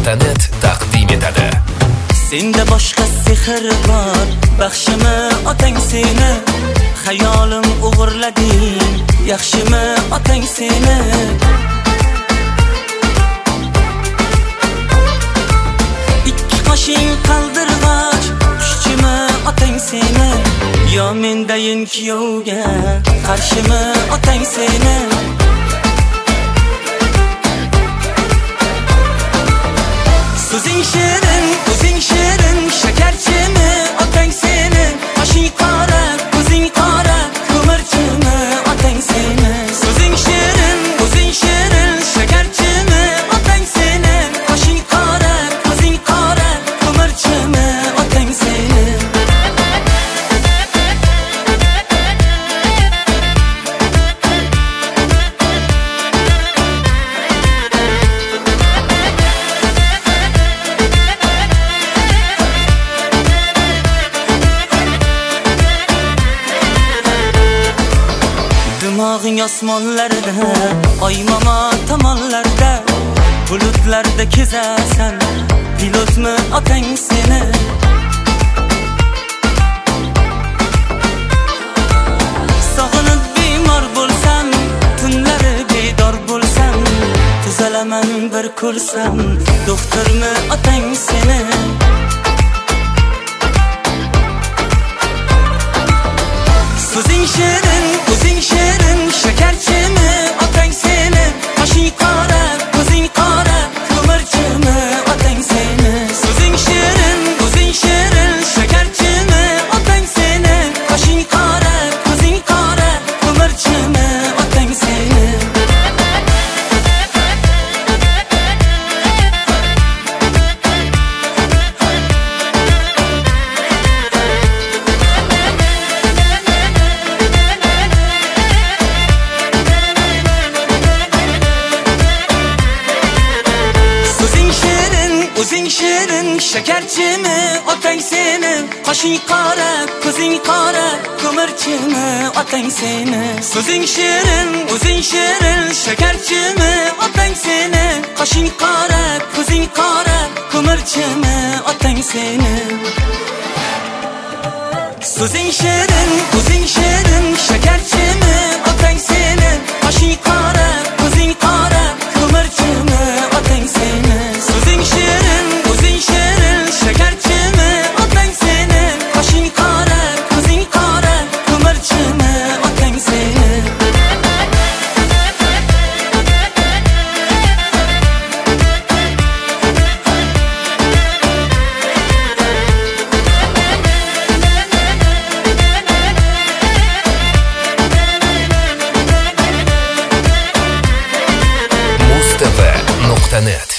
Mustafa.net taqdim etadi. Senda boshqa sehr bor, baxshimi otang seni, xayolim o'g'irlading, yaxshimi otang seni. Ikki qoshing qaldirg'och, xushchimi otang seni, yo mendayin kuyovga qarshimi otang seni. O'zing shirin, shakarchimi otang seni, qoshing qora, ko'zing qora, ko'mirchimi otang seni. O'zing shirin, shakarchimi otang seni, qoshing qora, ko'zing qora, ko'mirchimi otang seni. Dimog'ing osmonlarda, oy momo tomonlarda, bulutlarda kezasan, pilotmi otang seni. Sog'inib bemor bo'lsam, tunlari bedor bo'lsam, tuzalaman bir ko'rsam, doktormi otang seni. O'zing shirin, shakarchimi otang seni, qoshing qora, ko'zing qora, ko'mirchimi otang seni. O'zing shirin, shakarchimi otang seni, qoshing qora, ko'zing qora, ko'mirchimi otang seni. O'zing shirin, shakarchimi otang seni, qoshing qora, ko'zing qora, ko'mirchimi otang seni. O'zing shirin, shakarchimi otang seni, qoshing qora, ko'zing qora, ko'mirchimi otang seni. O'zing shirin, shakarchimi otang seni, qoshing qora, ko'zing qora, ko'mirchimi otang seni. O'zing shirin, shakarchimi otang seni, qoshing qora, ko'zing qora, ko'mirchimi otang seni. Mustafa.net